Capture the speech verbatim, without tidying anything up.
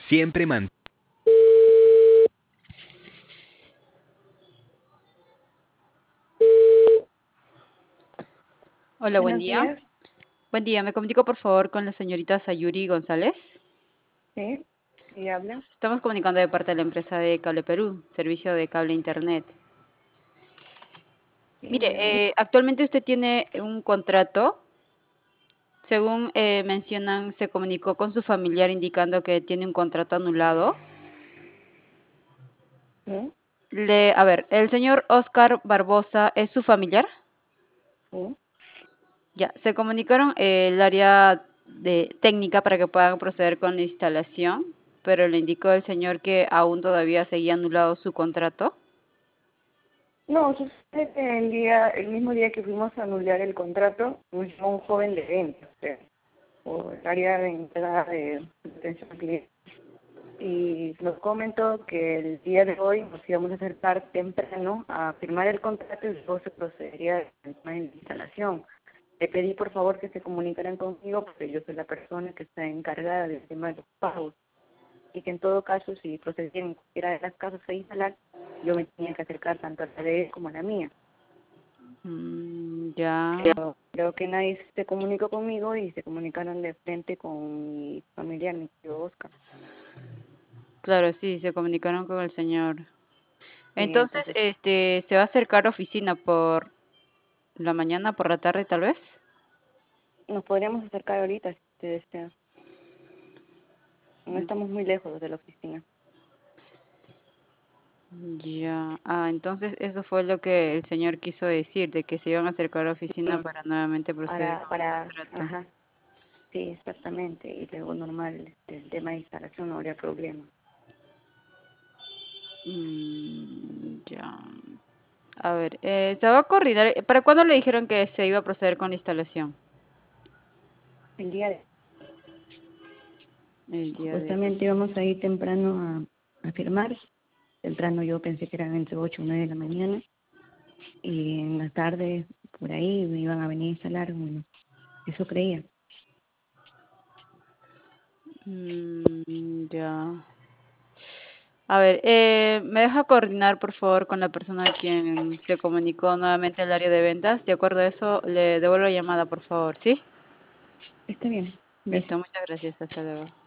Siempre mantén. Hola, buen Buenos día. días, Buen día, me comunico por favor con la señorita Sayuri González. sí, sí habla. Estamos comunicando de parte de la empresa de Cable Perú, servicio de cable internet. Sí, Mire, dígame. eh, actualmente usted tiene un contrato. Según eh, mencionan, se comunicó con su familiar indicando que tiene un contrato anulado. Sí, Le, a ver, ¿el señor Oscar Barbosa es su familiar? sí. Ya, se comunicaron eh, el área de técnica para que puedan proceder con la instalación, pero le indicó el señor que aún todavía seguía anulado su contrato. No, sucede que el día, el mismo día que fuimos a anular el contrato, nos llamó un joven de ventas, o sea, por el área de entrada de atención al cliente. Y nos comentó que el día de hoy nos íbamos a acercar temprano a firmar el contrato y luego se procedería al tema de la instalación. Le pedí por favor que se comunicaran conmigo porque yo soy la persona que está encargada del tema de los pagos. Y que en todo caso, si procedían en cualquiera de las casas a instalar, yo me tenía que acercar tanto a la de él como a la mía. Mm, ya, Pero creo que nadie se comunicó conmigo y se comunicaron de frente con mi familiar, mi tío Oscar. claro, sí, se comunicaron con el señor. Y Entonces, entonces este, ¿se va a acercar a oficina por la mañana, por la tarde, tal vez? nos podríamos acercar ahorita si usted desea. No Mm, estamos muy lejos de la oficina. ya, ah, entonces eso fue lo que el señor quiso decir, de que se iban a acercar a la oficina Sí, para nuevamente proceder para, con el para, contrato. ajá, sí, exactamente. Y luego normal, este, el tema de instalación no habría problema. Mm, ya. A ver, eh, se va a coordinar. ¿Para cuándo le dijeron que se iba a proceder con la instalación? El día de El día de... Justamente íbamos a ir temprano a, a firmar. Temprano yo pensé que eran entre ocho o nueve de la mañana. Y en la tarde, por ahí, me iban a venir a instalar. Bueno, eso creía. Mm, ya. A ver, eh, ¿me deja coordinar, por favor, con la persona a quien se comunicó nuevamente al área de ventas? De acuerdo a eso, le devuelvo la llamada, por favor, ¿sí? Está bien. Gracias. Listo, muchas gracias. Hasta luego.